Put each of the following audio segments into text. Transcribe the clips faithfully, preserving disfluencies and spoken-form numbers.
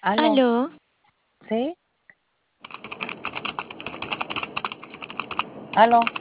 Aló, Aló, ¿sí? Aló,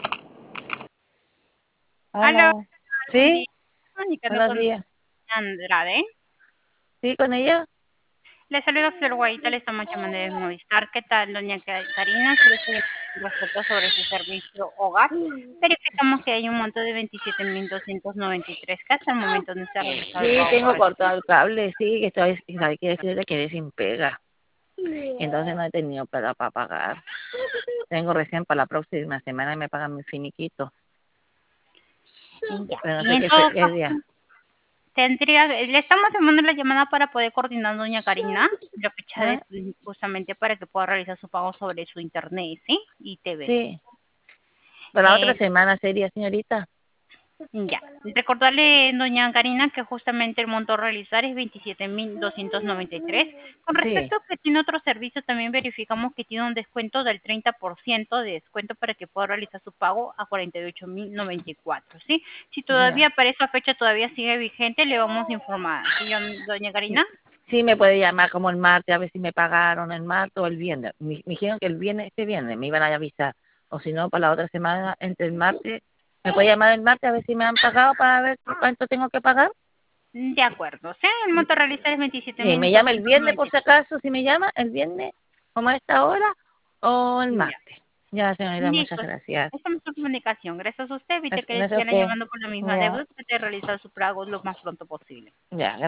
Aló, aló. buen día. ¿Sí? Comunicando Buenos con días. Andrade. ¿Sí con ella? Le saludo Flor Guaita, le estamos llamando de Movistar. ¿Qué tal, doña Ca- Karina? Solo estoy llamando respecto sobre su servicio hogar. Verificamos que hay un monto de veintisiete mil doscientos noventa y tres que hasta el momento no se ha realizado el Sí, pago tengo correspondiente. cortado el cable, sí, que estoy, hay que decirle que quedé sin pega. Entonces no he tenido plata para pagar. Tengo recién para la próxima semana y me pagan mi finiquito. Ya. Pero no Y sé en qué, fe- todo qué caso, día. tendría, le estamos llamando la llamada para poder coordinar, doña Karina, la fecha ¿Ah? de justamente para que pueda realizar su pago sobre su internet, ¿sí? Y T V. Sí, para la otra Eh, semana sería, señorita. Ya. Recordarle, doña Karina, que justamente el monto a realizar es veintisiete mil doscientos noventa y tres. Con Sí, respecto a que tiene otro servicio, también verificamos que tiene un descuento del treinta por ciento de descuento para que pueda realizar su pago a cuarenta y ocho mil noventa y cuatro, ¿sí? Si ya. todavía para esa fecha todavía sigue vigente, le vamos a informar. ¿Sí, doña Karina? Sí me puede llamar como el martes a ver si me pagaron el martes o el viernes. Me, me dijeron que el viernes, este viernes me iban a avisar. O si no, para la otra semana, entre el martes. ¿Me puede llamar el martes a ver si me han pagado para ver cuánto tengo que pagar? De acuerdo, ¿sí? El monto a realizar es veintisiete Sí, mil me llama el doscientos viernes noventa por y si acaso, si me llama el viernes, como a esta hora, o el tres. Ya. martes. Ya, señorita, muchas Listo. gracias. Estamos en comunicación. Gracias a usted. Evite que le Gracias a sigan usted. llamando por la misma Ya, deuda. Trate de realizar su pago lo más pronto posible. ya,